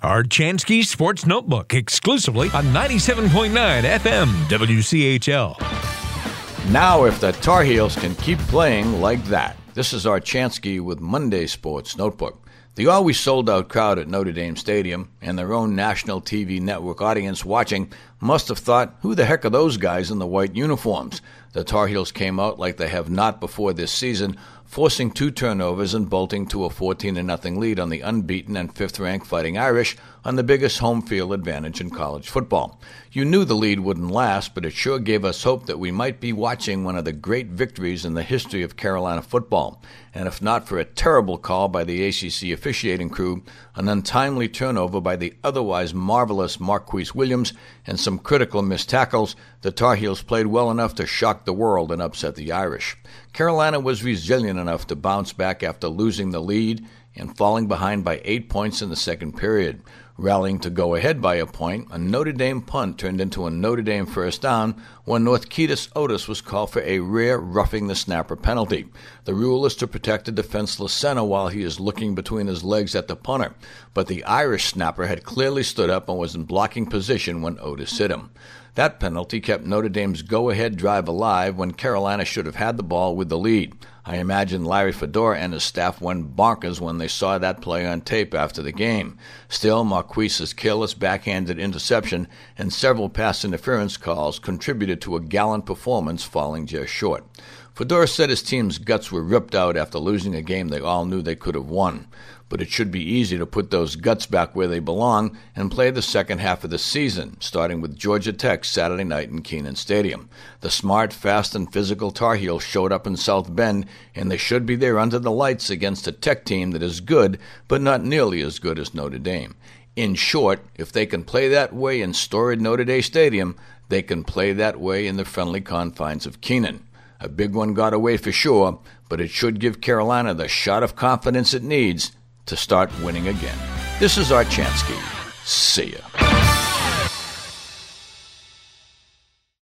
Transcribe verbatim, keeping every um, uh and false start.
Our Chansky Sports Notebook, exclusively on ninety-seven point nine F M W C H L. Now, if the Tar Heels can keep playing like that. This is our Chansky with Monday Sports Notebook. The always sold-out crowd at Notre Dame Stadium and their own national T V network audience watching must have thought, who the heck are those guys in the white uniforms? The Tar Heels came out like they have not before this season, forcing two turnovers and bolting to a fourteen to nothing lead on the unbeaten and fifth-ranked Fighting Irish on the biggest home field advantage in college football. You knew the lead wouldn't last, but it sure gave us hope that we might be watching one of the great victories in the history of Carolina football. And if not for a terrible call by the A C C officiating crew, an untimely turnover by the otherwise marvelous Marquise Williams, and some critical missed tackles, the Tar Heels played well enough to shock the world and upset the Irish. Carolina was resilient enough to bounce back after losing the lead and falling behind by eight points in the second period. Rallying to go ahead by a point, a Notre Dame punt turned into a Notre Dame first down when Northketus Otis was called for a rare roughing the snapper penalty. The rule is to protect a defenseless center while he is looking between his legs at the punter, but the Irish snapper had clearly stood up and was in blocking position when Otis hit him. That penalty kept Notre Dame's go-ahead drive alive when Carolina should have had the ball with the lead. I imagine Larry Fedora and his staff went bonkers when they saw that play on tape after the game. Still, Marquise's careless backhanded interception and several pass interference calls contributed to a gallant performance falling just short. Fedora said his team's guts were ripped out after losing a game they all knew they could have won. But it should be easy to put those guts back where they belong and play the second half of the season, starting with Georgia Tech Saturday night in Kenan Stadium. The smart, fast, and physical Tar Heels showed up in South Bend, and they should be there under the lights against a Tech team that is good, but not nearly as good as Notre Dame. In short, if they can play that way in storied Notre Dame Stadium, they can play that way in the friendly confines of Kenan. A big one got away for sure, but it should give Carolina the shot of confidence it needs to start winning again. This is our Chansky. See ya.